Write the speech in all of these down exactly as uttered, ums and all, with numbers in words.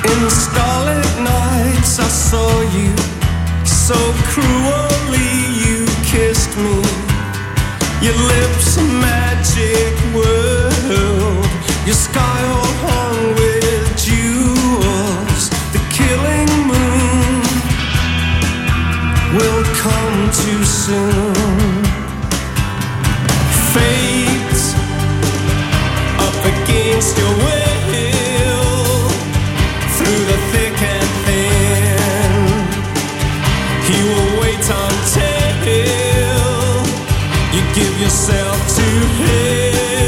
In the starlit nights I saw you, so cruelly you kissed me. Your lips a magic world, your sky all hung with jewels. The killing moon will come too soon. Fate up against your will, through the thick and thin. He will wait until you give yourself to him.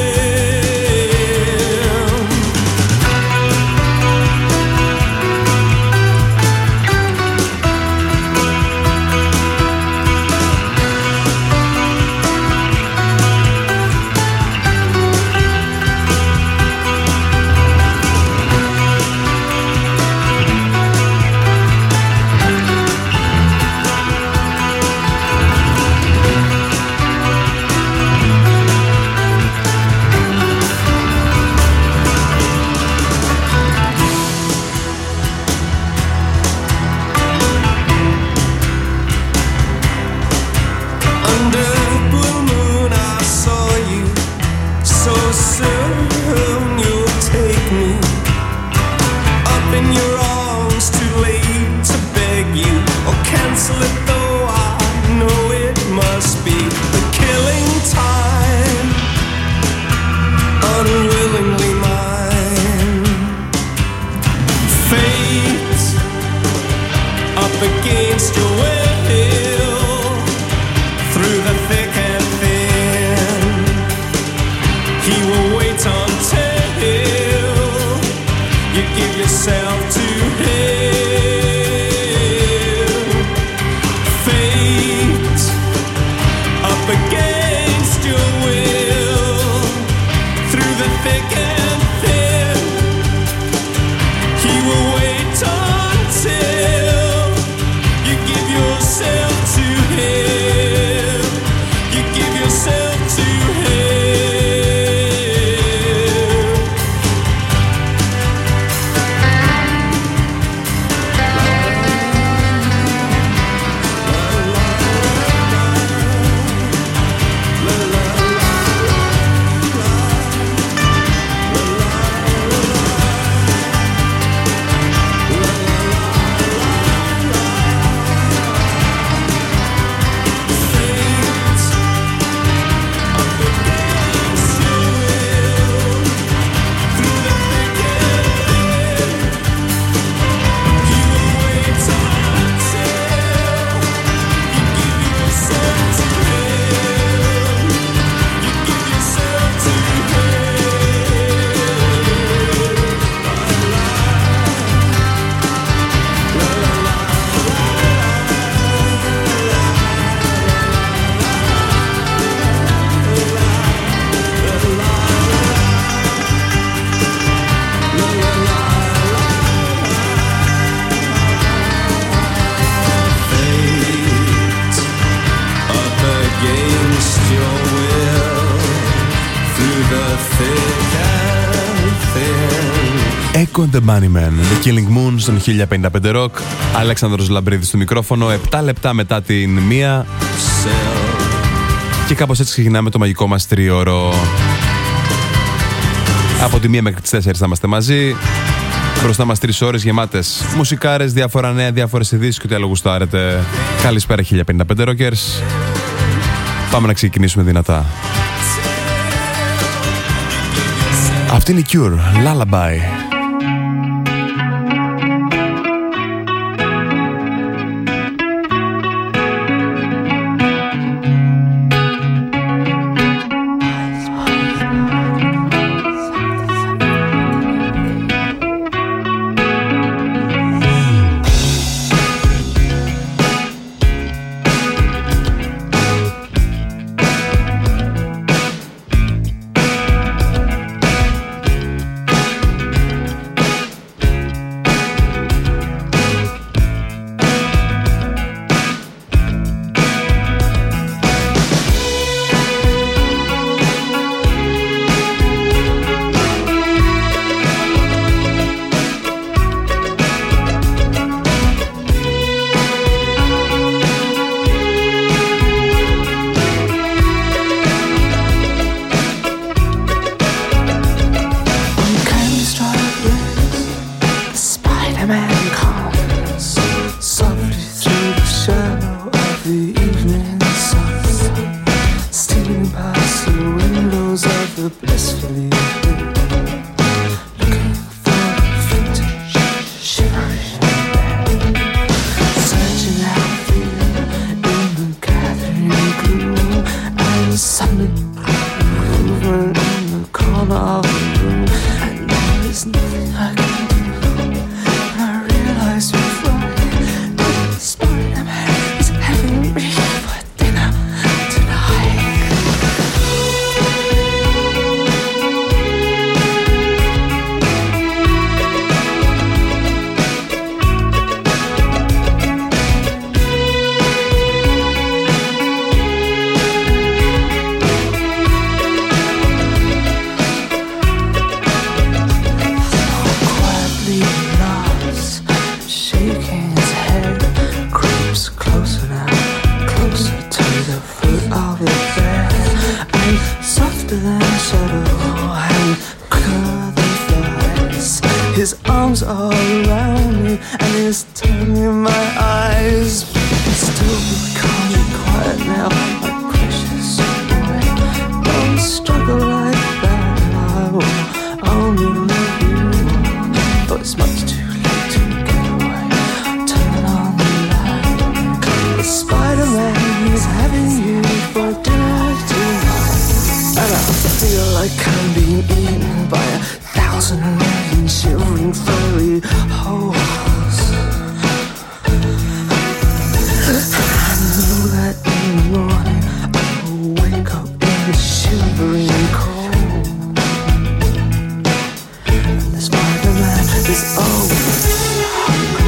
Echo and the Bunnymen, The Killing Moon στον χίλια πενήντα πέντε Rock. Αλέξανδρος Λαμπρίδης στο μικρόφωνο, επτά λεπτά μετά την μία. Και κάπως έτσι ξεκινάμε το μαγικό μας τρίωρο. Από τη μία μέχρι τις τέσσερις θα είμαστε μαζί. Μπροστά μας τρεις ώρες γεμάτες μουσικάρες, διάφορα νέα, διάφορες ειδήσεις και ό,τι άλλο γουστάρετε. Καλησπέρα χίλια πενήντα πέντε Rockers. Πάμε να ξεκινήσουμε δυνατά. Αυτή είναι η Cure, Lullaby. His arms are around me and he's turning my eyes. Still can't be quiet now, my precious boy. Don't struggle like that. I will only love you more. But it's much too late to get away. Turn on the light. The Spider-Man is having you for dinner tonight. And I feel like I'm being eaten by a thousand million shivering furry holes. I know that in the morning I will wake up in the shivering cold. And the Spider-Man is always hungry.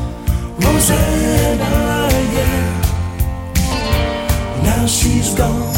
She's gone.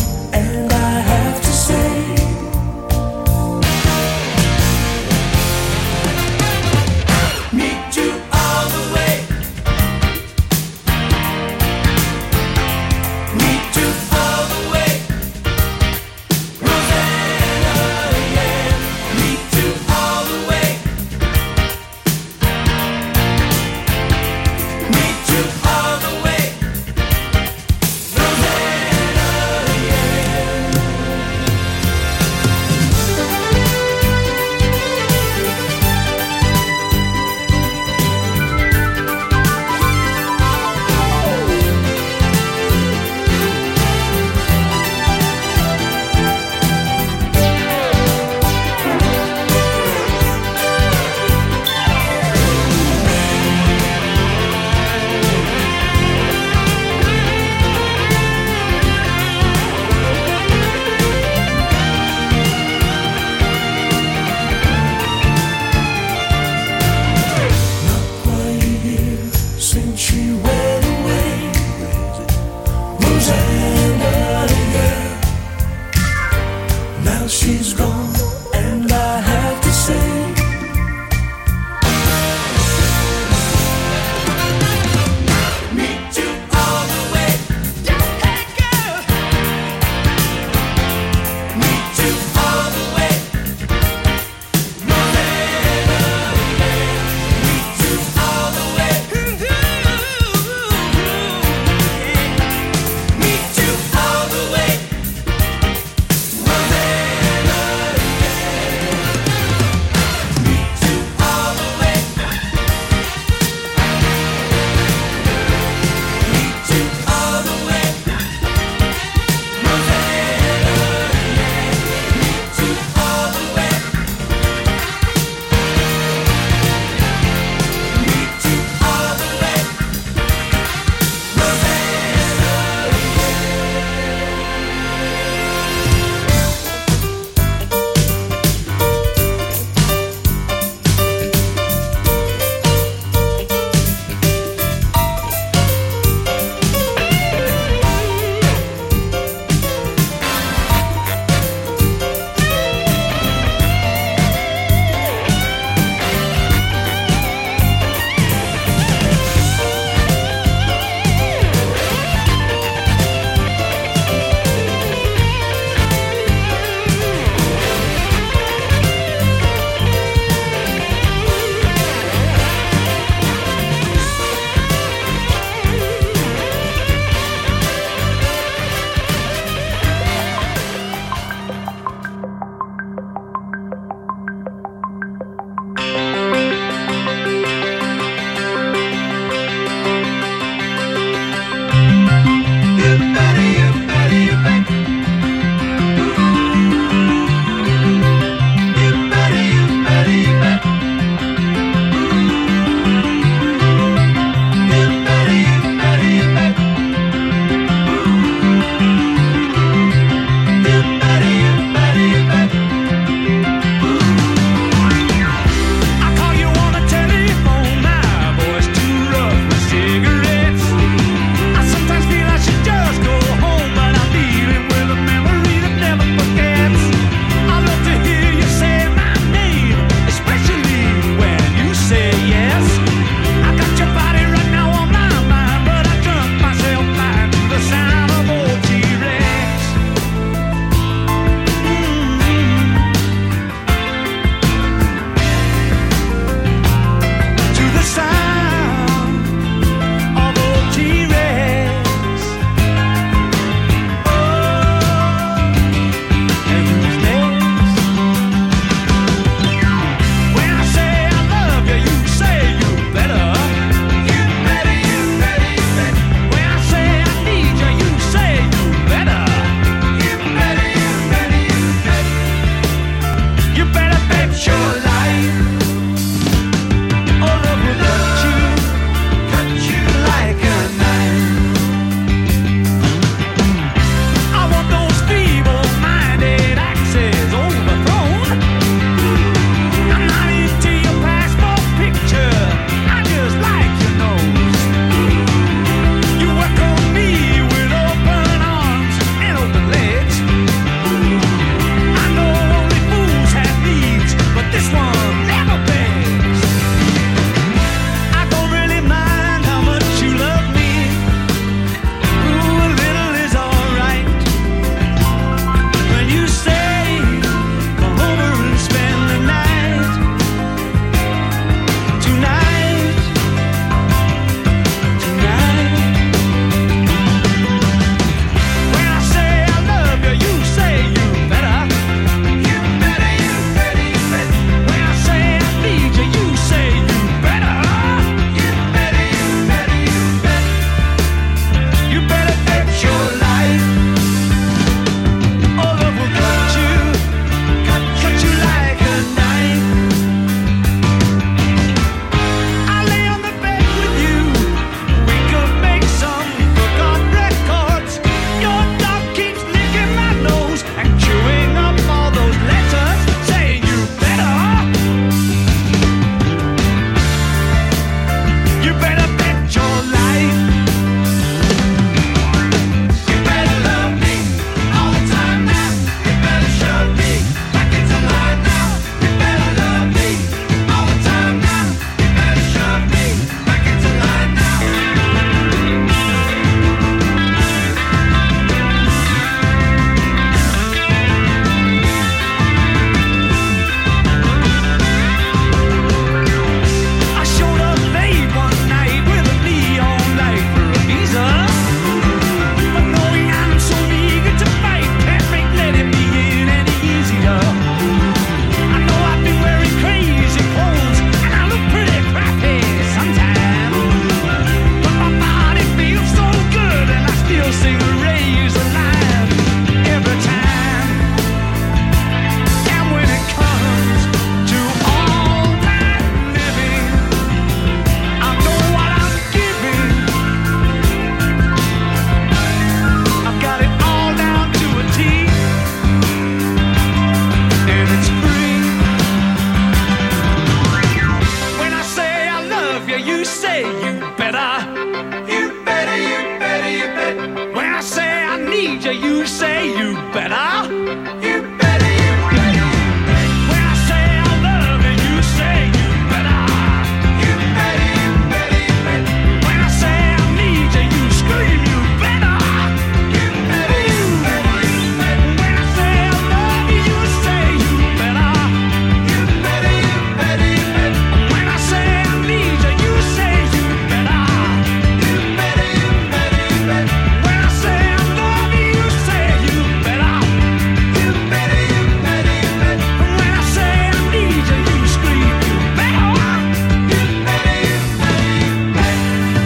say you better. You better, you better, you better. When I say I need you, you say you better. You better, you better, you better. When I say I love you, you say you better. You better, you better, you better. When I say I need you, you scream you better. You better, you better, you better. When I say I love you, you say you better. You better, you better, you better. When I say I need you, you say you better. You better, you better, you better. When I say I love you, you say you better. You better, you better, you better. When I say I need you, you scream you better. You better, you better, you better.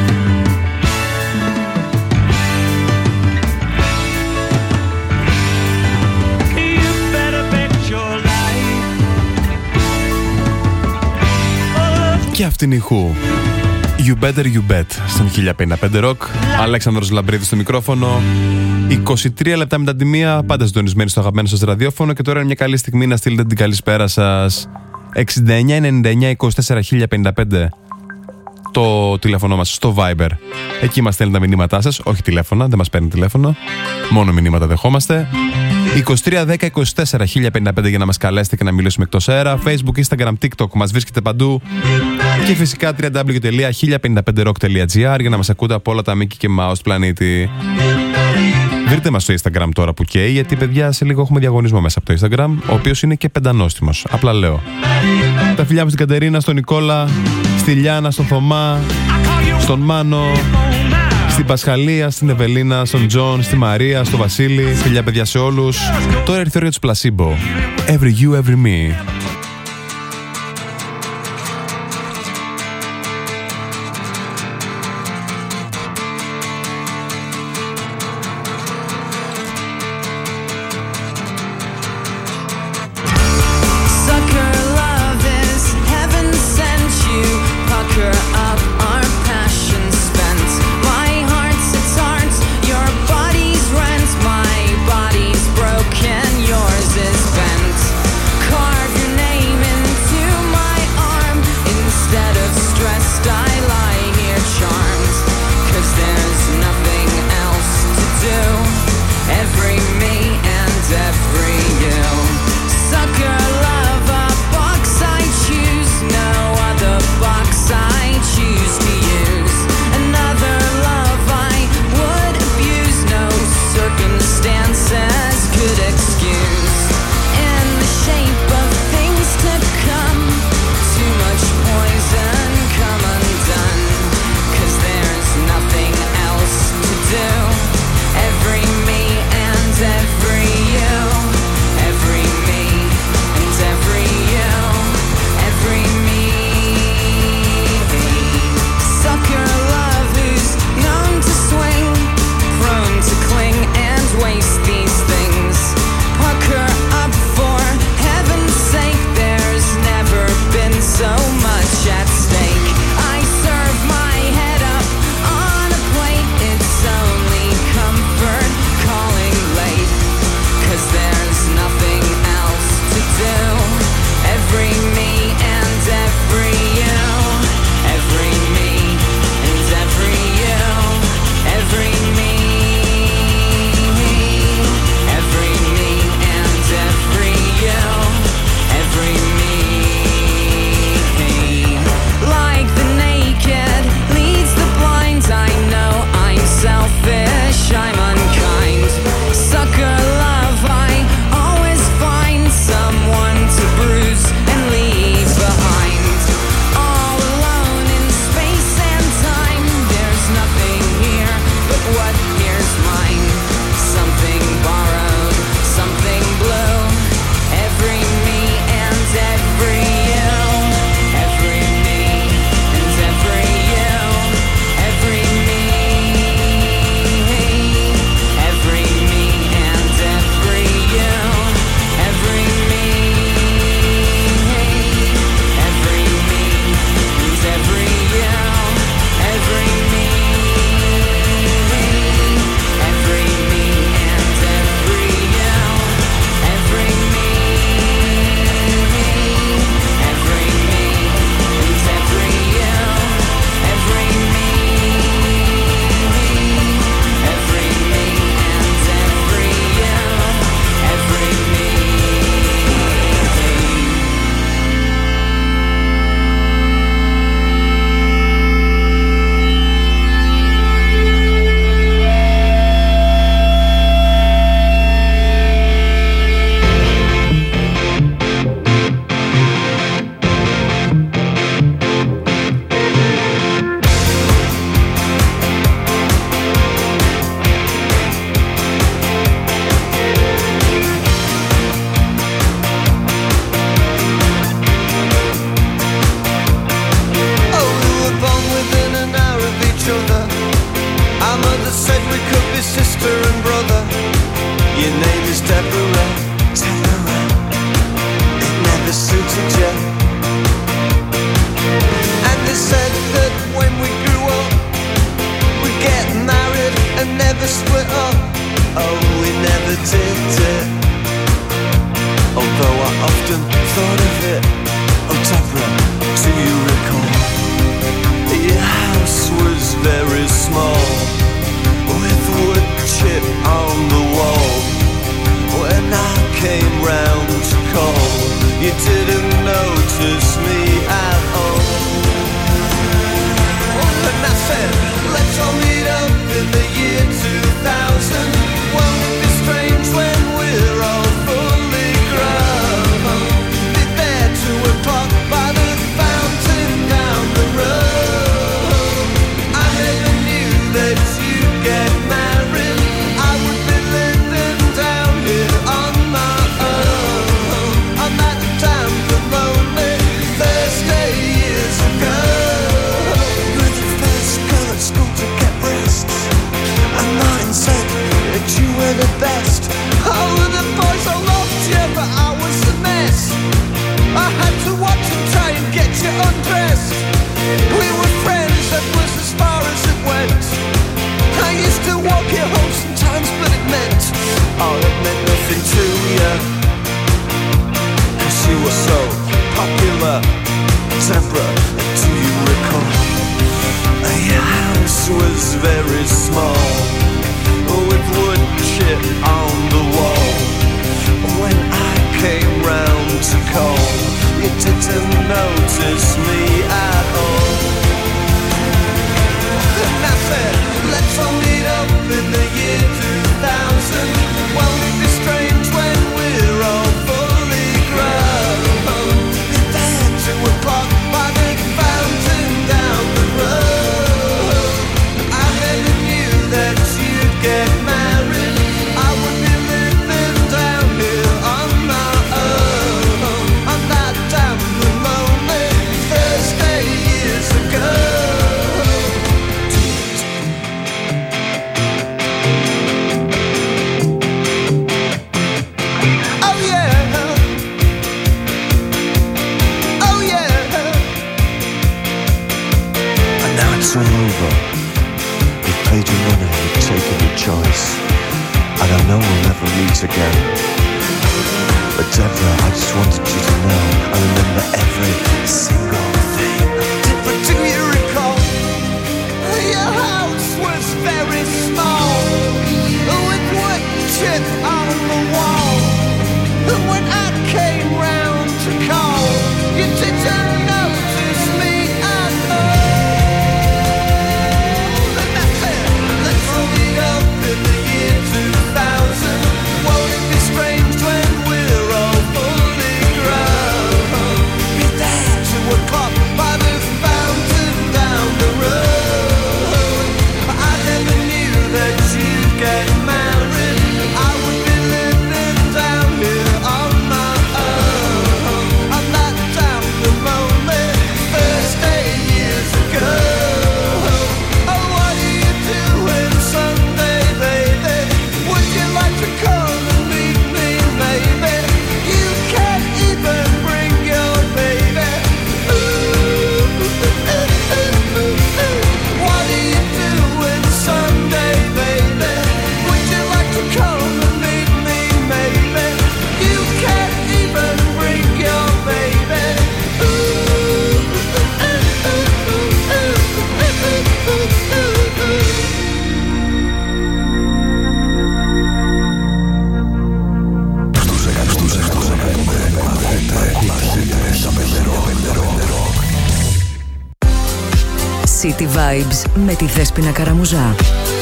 You better bet your life. Και αυτήν η Who. You better you bet στον χίλια πενήντα πέντε Rock. Αλέξανδρος Λαμπρίδης στο μικρόφωνο. είκοσι τρία λεπτά μετά τη μία, πάντα συντονισμένοι στο αγαπημένο σας ραδιόφωνο. Και τώρα είναι μια καλή στιγμή να στείλετε την καλησπέρα σας. εξήντα εννιά ενενήντα εννιά είκοσι τέσσερα χίλια πενήντα πέντε το τηλέφωνο μας στο Viber. Εκεί μας στέλνετε τα μηνύματά σας. Όχι τηλέφωνα, δεν μας παίρνει τηλέφωνο. Μόνο μηνύματα δεχόμαστε. είκοσι τρία δέκα είκοσι τέσσερα χίλια πενήντα πέντε για να μας καλέσετε και να μιλήσουμε εκτός αέρα. Facebook, Instagram, TikTok, μας βρίσκετε παντού. Και φυσικά double-u double-u double-u τελεία χίλια πενήντα πέντε rock τελεία gr για να μας ακούτε από όλα τα μήκη και μάους του πλανήτη. Βρείτε μας στο Instagram τώρα που καίει, γιατί παιδιά σε λίγο έχουμε διαγωνισμό μέσα από το Instagram, ο οποίος είναι και πεντανόστιμος. Απλά λέω. Τα φιλιά μου στην Κατερίνα, στον Νικόλα, στη Λιάνα, στον Θωμά, στον Μάνο, στην Πασχαλία, στην Ευελίνα, στον Τζον, στη Μαρία, στον Βασίλη. Φιλιά παιδιά σε όλους. Τώρα ήρθε η ώρα του Placebo. Every you, every me. Yours is bent. Carve your name. Deborah, do you recall? Your house was very small, with wood chip on the wall. When I came round to call, you didn't notice me at all. And I said, let's all meet up in the year two thousand. Won't it be strange when we're all fully grown? There two o'clock by the fountain down the road. I never knew that you'd get married. I would be living down here on my own, on that damn lonely Thursday years ago. Oh yeah, oh yeah. And now it's all over. You've paid your money, you've taken your choice, and I know we'll never meet again. But Deborah, I just wanted you to know I remember every single thing. Deborah, do you recall? Your house was very small, with wood chip on the wall. And when I came round to call, you didn't notice me at all. And I said, let's all meet up in the year two thousand. Won't it be strange when we're all fully grown? Be there two o'clock by the fountain down the road. I never knew that you'd get married. I would be living down here on my own, on that down the lonely Thursday years ago. Oh, what are you doing Sunday, baby? Would you like to come and meet me, maybe? You can't even bring your baby. Ooh, ooh, ooh, ooh, ooh. What are you doing Sunday, baby? Would you like to come and meet me, maybe? You can't even bring your baby. Ooh, ooh, ooh, ooh, ooh, ooh, ooh, ooh, ooh. City Vibes με τη Δέσποινα Καραμουζά.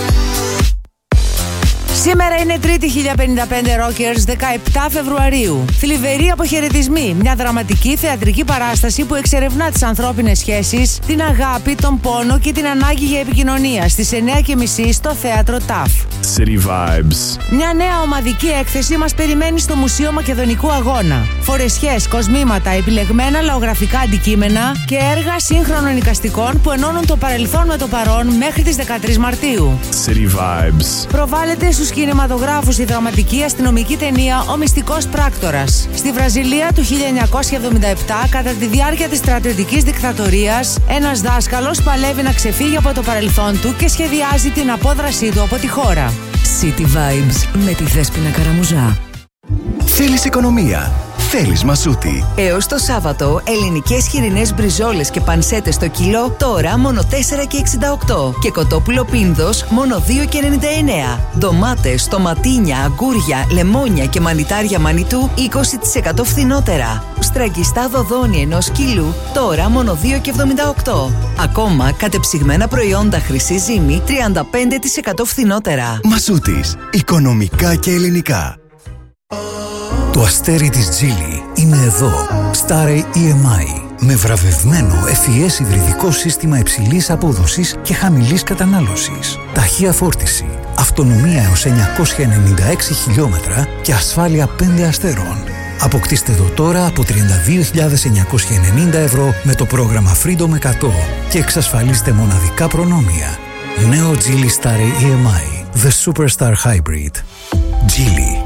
Σήμερα είναι Τρίτη χίλια πενήντα πέντε Rockers, δεκαεπτά Φεβρουαρίου. Θλιβεροί αποχαιρετισμοί, μια δραματική θεατρική παράσταση που εξερευνά τις ανθρώπινες σχέσεις, την αγάπη, τον πόνο και την ανάγκη για επικοινωνία στις εννιά και μισή στο θέατρο ταφ. City Vibes. Μια νέα ομαδική έκθεση μας περιμένει στο Μουσείο Μακεδονικού Αγώνα. Φορεσιές, κοσμήματα, επιλεγμένα λαογραφικά αντικείμενα και έργα σύγχρονων εικαστικών που ενώνουν το παρελθόν με το παρόν μέχρι τις δεκατρείς Μαρτίου. City Vibes. Προβάλλεται στους κινηματογράφους η δραματική αστυνομική ταινία «Ο Μυστικός Πράκτορας». Στη Βραζιλία του χίλια εννιακόσια εβδομήντα επτά, κατά τη διάρκεια της στρατιωτικής δικτατορίας, ένας δάσκαλος παλεύει να ξεφύγει από το παρελθόν του και σχεδιάζει την απόδρασή του από τη χώρα. City Vibes με τη Δέσποινα Καραμουζά. Θέλεις οικονομία? Θέλεις Μασούτη. Έως το Σάββατο, ελληνικές χοιρινές μπριζόλες και πανσέτες στο κιλό, τώρα μόνο τέσσερα και εξήντα οκτώ. Και κοτόπουλο πίνδος μόνο δύο και ενενήντα εννέα. Ντομάτες, τοματίνια, αγκούρια, λεμόνια και μανιτάρια μανιτού είκοσι τοις εκατό φθηνότερα. Στραγγιστά δοδόνι ενός κιλού, τώρα μόνο δύο και εβδομήντα οκτώ. Ακόμα κατεψυγμένα προϊόντα χρυσή ζύμη τριάντα πέντε τοις εκατό φθηνότερα. Μασούτης. Οικονομικά και ελληνικά. Το αστέρι της Geely είναι εδώ. Starry ι εμ άι. Με βραβευμένο εφ ι ες υβριδικό σύστημα υψηλής απόδοσης και χαμηλής κατανάλωσης. Ταχεία φόρτιση, αυτονομία έως εννιακόσια ενενήντα έξι χιλιόμετρα και ασφάλεια πέντε αστέρων. Αποκτήστε το τώρα από τριάντα δύο χιλιάδες εννιακόσια ενενήντα ευρώ με το πρόγραμμα Freedom εκατό και εξασφαλίστε μοναδικά προνόμια. Νέο Geely Starry ι εμ άι. The Superstar Hybrid. Geely.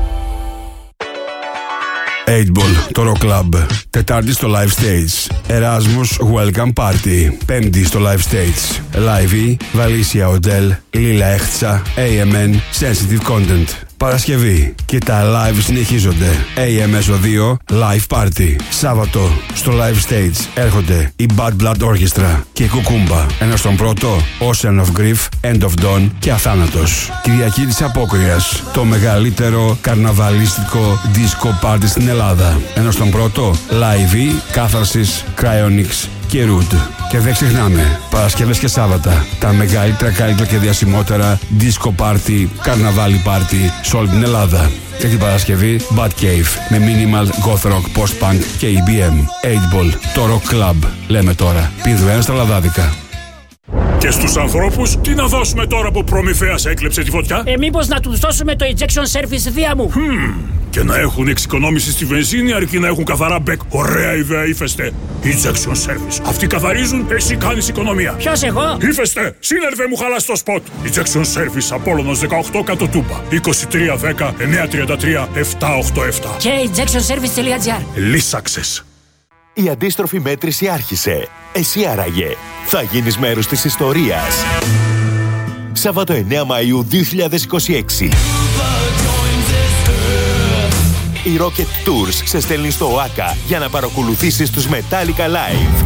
eight ball, το Rock Club. Τετάρτη στο Live Stage. Erasmus Welcome Party. Πέμπτη στο Live Stage. Live E, Valicia Hotel, Lila Έχτσα, έι εμ εν, Sensitive Content. Παρασκευή και τα live συνεχίζονται. έι εμ ες ο δύο, Live Party. Σάββατο στο Live Stage έρχονται η Bad Blood Orchestra και η Κουκούμπα. Ενώ στον πρώτο, Ocean of Grief, End of Dawn και Αθάνατος. Κυριακή της Απόκριας, το μεγαλύτερο καρναβαλίστικο disco party στην Ελλάδα. Ενώ στον πρώτο, Live E, Catharsis, Cryonics και Root. Και δεν ξεχνάμε, Παρασκευές και Σάββατα, τα μεγαλύτερα, καλύτερα και διασημότερα disco party, καρναβάλι party σε όλη την Ελλάδα. Και την Παρασκευή, Bad Cave με minimal, goth rock, post-punk και ι μπι εμ. eight ball, το rock club, λέμε τώρα. Πήδου ένα στα λαδάδικα. Και στους ανθρώπους, τι να δώσουμε τώρα που Προμηθέας έκλεψε τη φωτιά? Ε, μήπως να τους δώσουμε το injection service δία μου. Hmm. Και να έχουν εξοικονόμηση στη βενζίνη αρκεί να έχουν καθαρά μπεκ. Ωραία ιδέα, Ύφεστε. Injection service. Αυτοί καθαρίζουν, εσύ κάνεις οικονομία. Ποιος, εγώ? Ύφεστε, σύνερβε μου χαλάς το σποτ. Injection service, Απόλλωνος δεκαοκτώ κάτω Τούμπα. είκοσι τρία δέκα εννιακόσια τριάντα τρία επτακόσια ογδόντα επτά. Και injectionservice.gr. Λύσαξες. Η αντίστροφη μέτρηση άρχισε. Εσύ άραγε θα γίνεις μέρος της ιστορίας. Σάββατο εννέα Μαΐου δύο χιλιάδες είκοσι έξι. Η Rocket Tours σε στέλνει στο ΟΑΚΑ για να παρακολουθήσεις τους Metallica Live.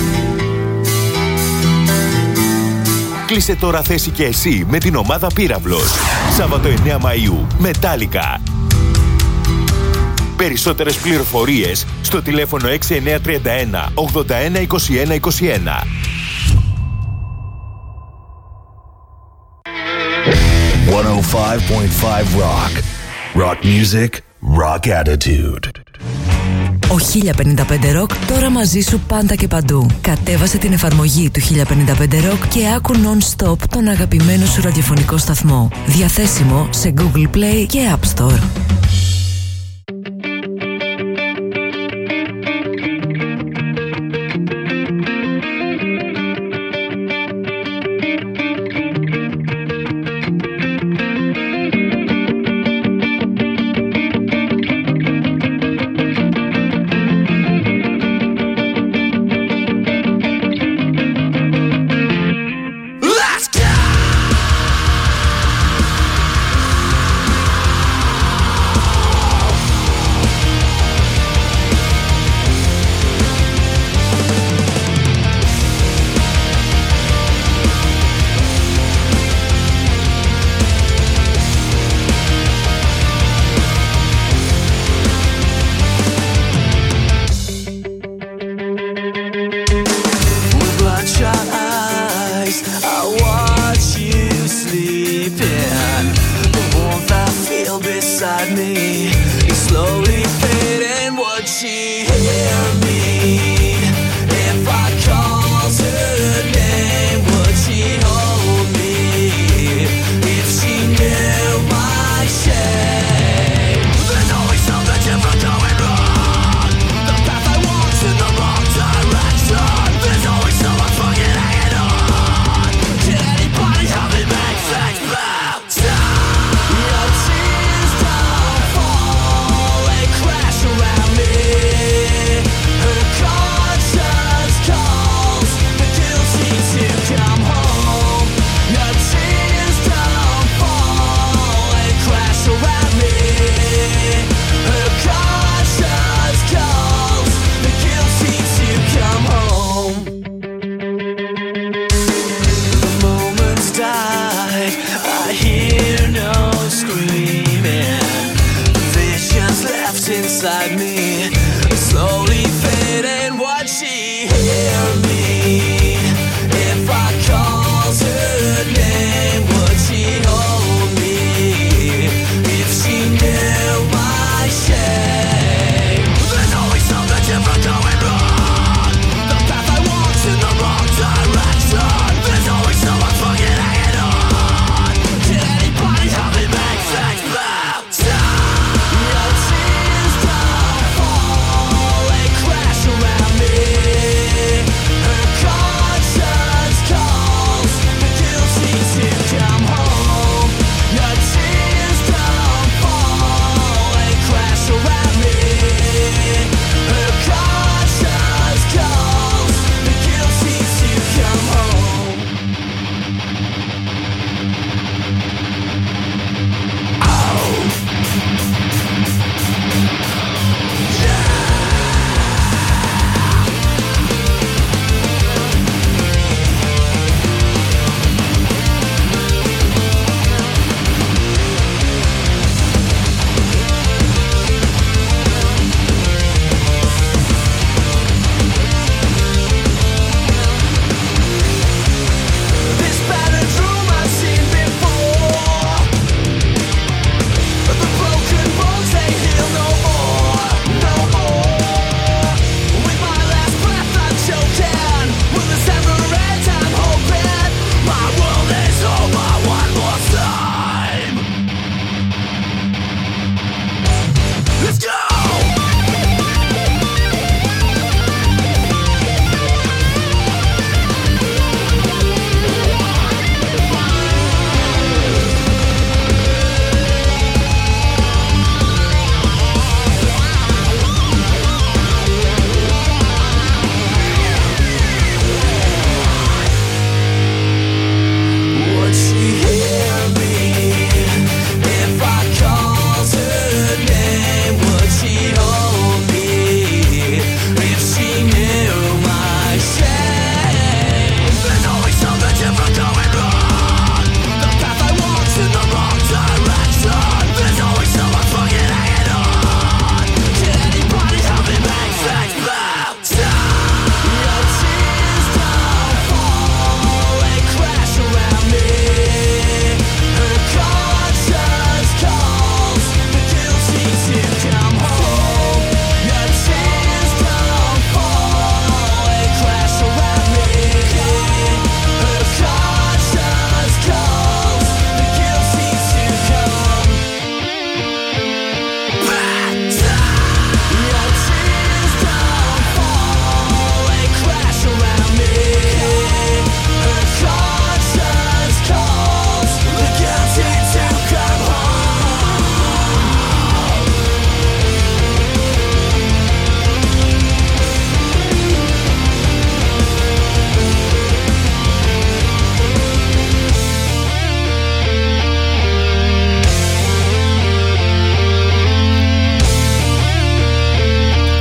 Κλείσε τώρα θέση και εσύ με την ομάδα Πύραυλος. Σάββατο εννέα Μαΐου, Metallica. Περισσότερες πληροφορίες στο τηλέφωνο έξι εννιά τρία ένα ογδόντα ένα είκοσι ένα είκοσι ένα. εκατόν πέντε κόμμα πέντε Rock. Rock music, rock attitude. Ο χίλια πενήντα πέντε Rock τώρα μαζί σου πάντα και παντού. Κατέβασε την εφαρμογή του χίλια πενήντα πέντε Rock και άκου non-stop τον αγαπημένο σου ραδιοφωνικό σταθμό. Διαθέσιμο σε Google Play και App Store.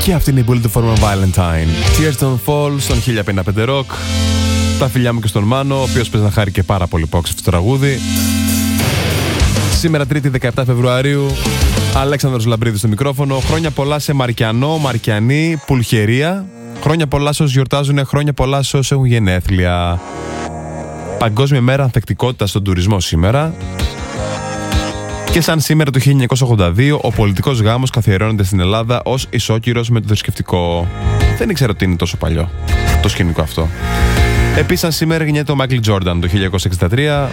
Και αυτή είναι η Bullet for my Valentine. Tears don't fall στον χίλια πενήντα πέντε Rock. Τα φιλιά μου και στον Μάνο, ο οποίος παίζει να χάρει και πάρα πολύ πόξε αυτό το τραγούδι. Σήμερα Τρίτη δεκαεπτά Φεβρουαρίου, Αλέξανδρος Λαμπρίδης στο μικρόφωνο. Χρόνια πολλά σε Μαρκιανό, Μαρκιανή, Πουλχερία. Χρόνια πολλά σε όσους γιορτάζουν, χρόνια πολλά σε όσους έχουν γενέθλια. Παγκόσμια μέρα ανθεκτικότητα στον τουρισμό σήμερα. Και σαν σήμερα το χίλια εννιακόσια ογδόντα δύο, ο πολιτικός γάμος καθιερώνεται στην Ελλάδα ως ισόκυρος με το θρησκευτικό. Δεν ήξερα ότι είναι τόσο παλιό το σκηνικό αυτό. Επίσης, σαν σήμερα γεννιέται ο Μάικλ Τζόρνταν το χίλια εννιακόσια εξήντα τρία.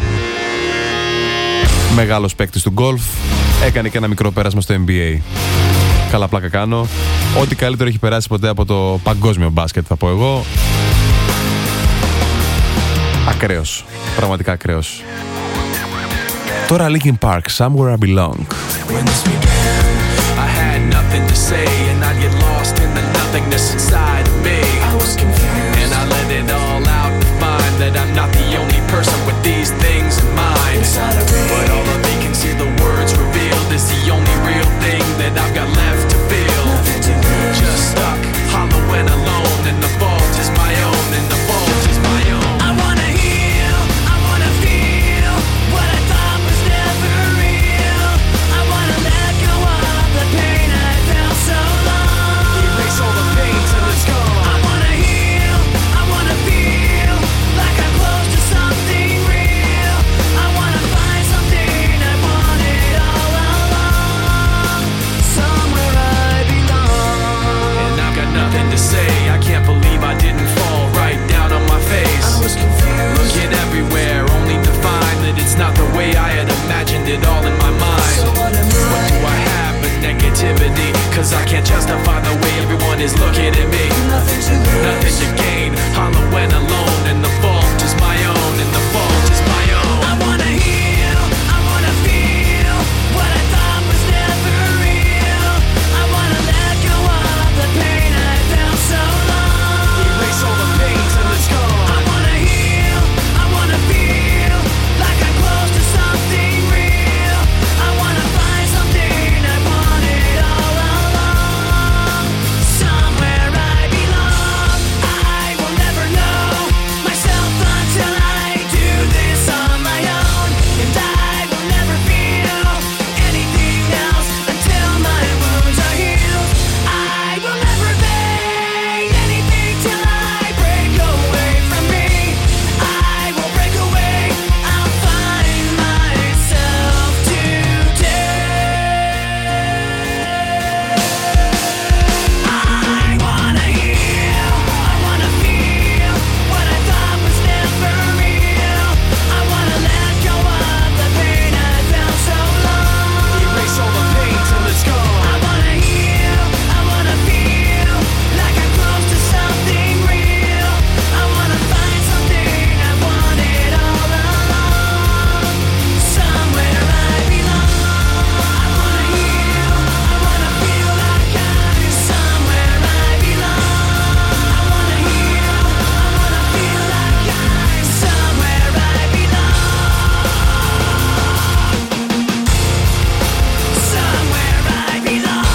Μεγάλος παίκτης του γκολφ. Έκανε και ένα μικρό πέρασμα στο N B A. Καλά πλάκα κάνω. Ό,τι καλύτερο έχει περάσει ποτέ από το παγκόσμιο μπάσκετ, θα πω εγώ. Ακραίος. Πραγματικά ακραίος. Τώρα Linkin Park, Somewhere I Belong. When this began, I had nothing to say, and I'd get lost in the nothingness inside of me. I was confused, and I let it all out to find that I'm not the only person with these things in mind. But all of me can see the words revealed is the only real thing that I've got left to feel. Just stuck, hollow and alone, and the fault is my own, and the fault is my own. I wanna heal, I wanna feel what I thought was never real. I wanna let go of the pain I felt so long. Erase all the pain till it's gone. I wanna heal, I wanna feel like I'm close to something real. I wanna find something I wanted all along. Somewhere I belong. And I've got nothing to say. I can't believe I didn't fall right down on my face. I was confused, looking everywhere, only to find that it's not the way I had imagined it all in my mind. So what am I? What do I have but negativity? Cause I can't justify the way everyone is looking at me. Nothing to lose, nothing to gain. Hollow and alone, and the fault is my own, and the fault is my own. I wanna heal, I wanna feel what I thought was never real. I wanna let go of the pain I felt so long. Erase all the pain till it's gone. I wanna heal, I wanna feel like I'm close to something real. I wanna find something I wanted all along. Somewhere I belong. I will never know myself until I do this on my own. And I will never feel anything else until my wounds are healed. I will never pay anything till I break away from me. I will break away, I'll find myself today. I wanna heal, I wanna feel what I thought was never real. I wanna let go of the pain I felt so long. Erase all the pain till it's gone. I wanna heal, I wanna feel like I'm close to something real. I wanna find something I wanted all along. Somewhere I belong. I wanna heal, I wanna feel like I'm somewhere I belong. I wanna heal, I wanna feel like I'm somewhere I belong. Somewhere I belong.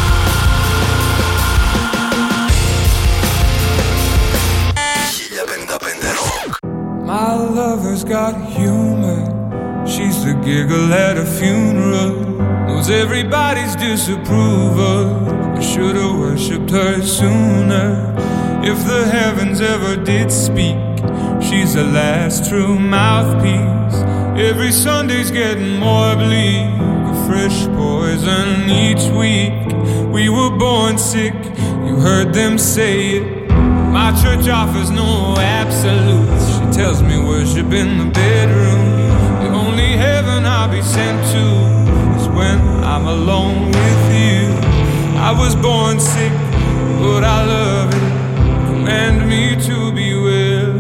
χίλια πενήντα πέντε Rock. My lover's got humor. She's the giggle at a funeral. Knows everybody's disapproval. I should've worshipped her sooner. If the heavens ever did speak, she's the last true mouthpiece. Every Sunday's getting more bleak. A fresh poison each week. We were born sick, you heard them say it. My church offers no absolutes. She tells me worship in the bedroom. The only heaven I'll be sent to is when I'm alone with you. I was born sick, but I love it. Command me to be well.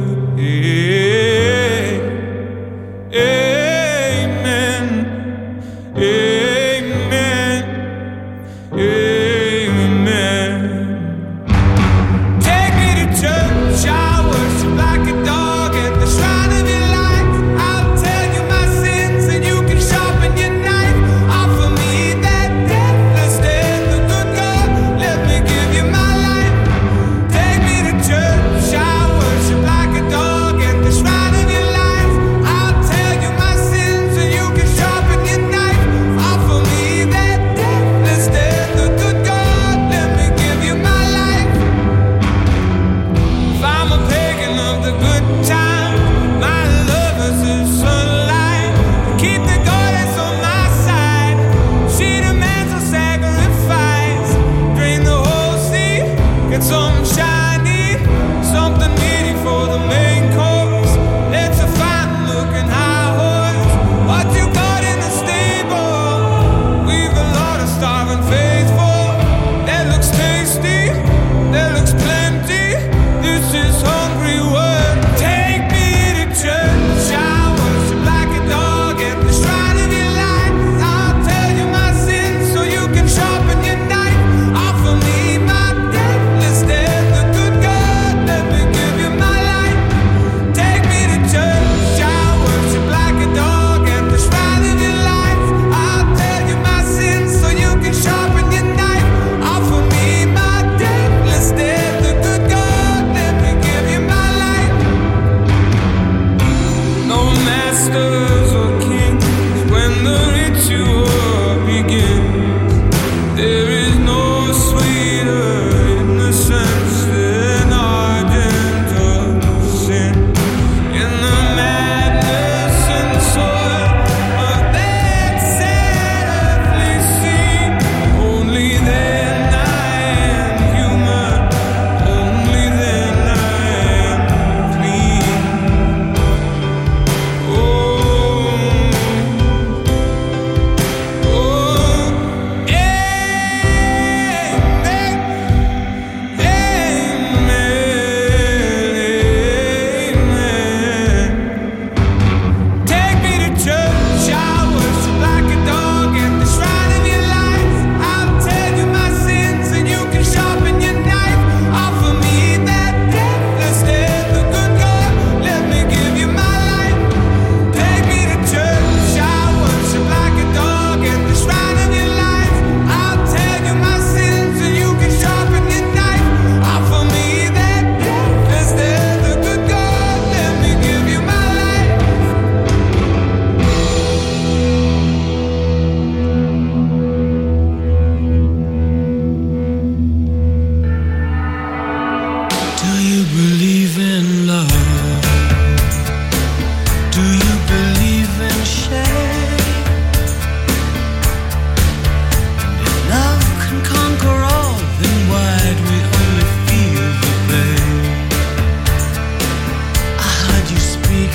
Amen. Amen. Amen. Take me to church, I worship like a dog at the shrine of your light. I'll tell you my sins and you can sharpen your knife. Offer me that deathless death, the good God. Let me give you my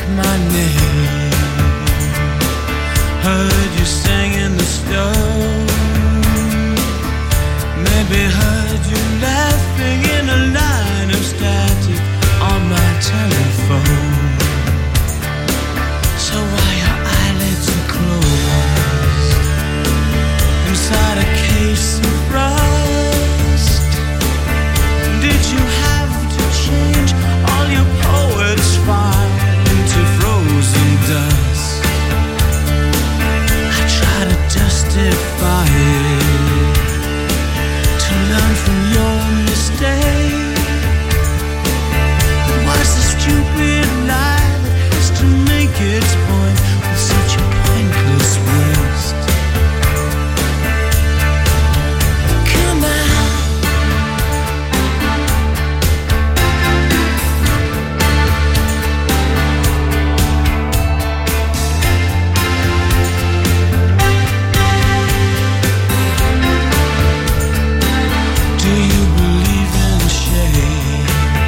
my name. Heard you sing in the stove. Maybe heard you laughing in a line of static on my telephone. So why your eyelids are closed inside a case of rust? Did you have to change all your poets' fire into frozen dust? I try to justify it, to learn from your mistake. What's the stupid lie that has to make its point with such a pointless waste? Come on. Do you believe in shame?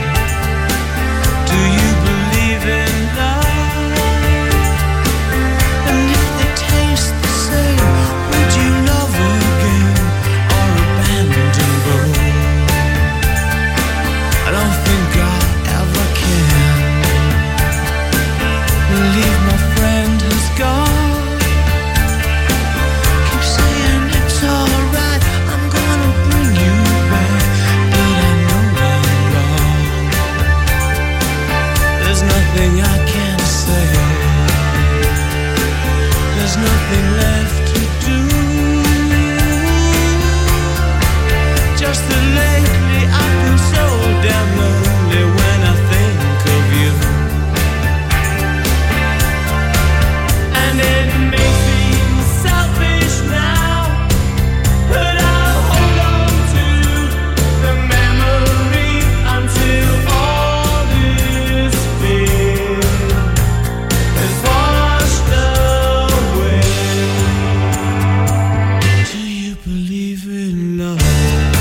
Do you believe in love? And if they taste the same, would you love again or abandon both? I don't think I ever can believe my friend has gone. Keep saying it's alright, I'm gonna bring you back, but I know I'm wrong. There's nothing I can say. There's nothing left to do. Just that lately I feel so damn lonely when I think of you. And it makes me selfish now, but I'll hold on to the memory until all this fear is washed away. Do you believe in love?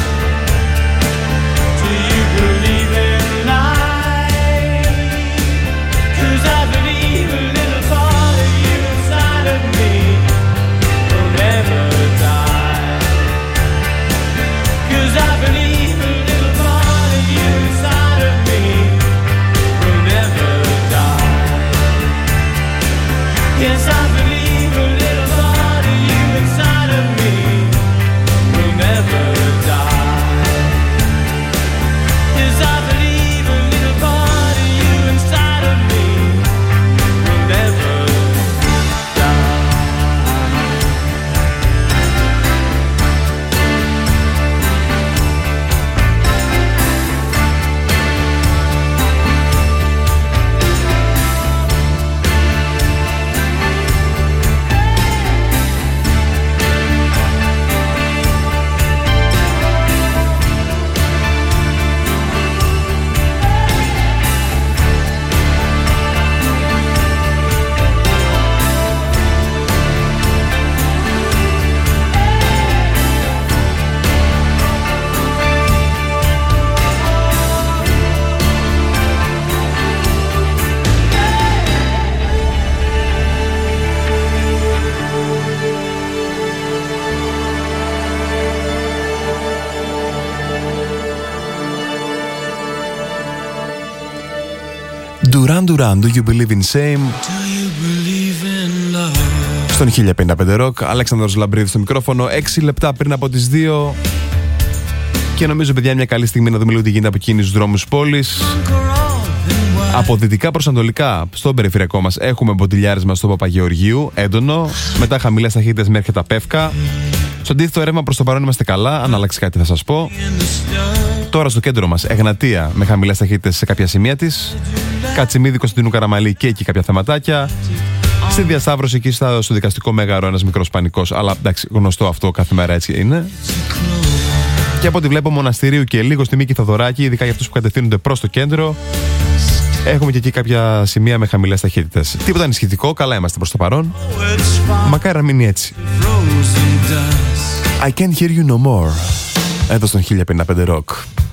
Do you believe in life? 'Cause I believe a little part of you inside of me will never die. 'Cause I believe a little part of you inside of me will never die. Yes, I believe a little part of you inside of me will never die. Yes, I believe a little part of you inside of me will never die. Duran Duran, Do You Believe in Shame? Do you believe in love? Στον χίλια πενήντα πέντε Rock, Αλέξανδρος Λαμπρίδης στο μικρόφωνο, έξι λεπτά πριν από τις δύο. Και νομίζω, παιδιά, είναι μια καλή στιγμή να δούμε λίγο τι γίνεται από εκείνους τους δρόμους πόλης. Από δυτικά προς ανατολικά, στον περιφερειακό μας, έχουμε μποτιλιάρισμα στο Παπαγεωργίου, έντονο. Μετά χαμηλές ταχύτητες μέχρι τα Πεύκα. Στο αντίθετο ρεύμα προς το παρόν είμαστε καλά. Αν αλλάξει κάτι θα σας πω. Τώρα στο κέντρο μας, Εγνατία με χαμηλές ταχύτητες σε κάποια σημεία της. Κατσιμίδη, Κωνσταντίνου Καραμαλή και εκεί κάποια θεματάκια. Στη διασταύρωση εκεί στο δικαστικό μέγαρο ένας μικρός πανικός. Αλλά εντάξει, γνωστό αυτό, κάθε μέρα έτσι είναι. Και από ό,τι βλέπω, Μοναστηρίου και λίγο στη Μίκη Θοδωράκη, ειδικά για αυτούς που κατευθύνονται προς το κέντρο, έχουμε και εκεί κάποια σημεία με χαμηλές ταχύτητες. Τίποτα ανησυχητικό, καλά είμαστε προς το παρόν. Μακάρι να μείνει έτσι. I can't hear you no more. Εδώ στον χίλια πενήντα πέντε Rock.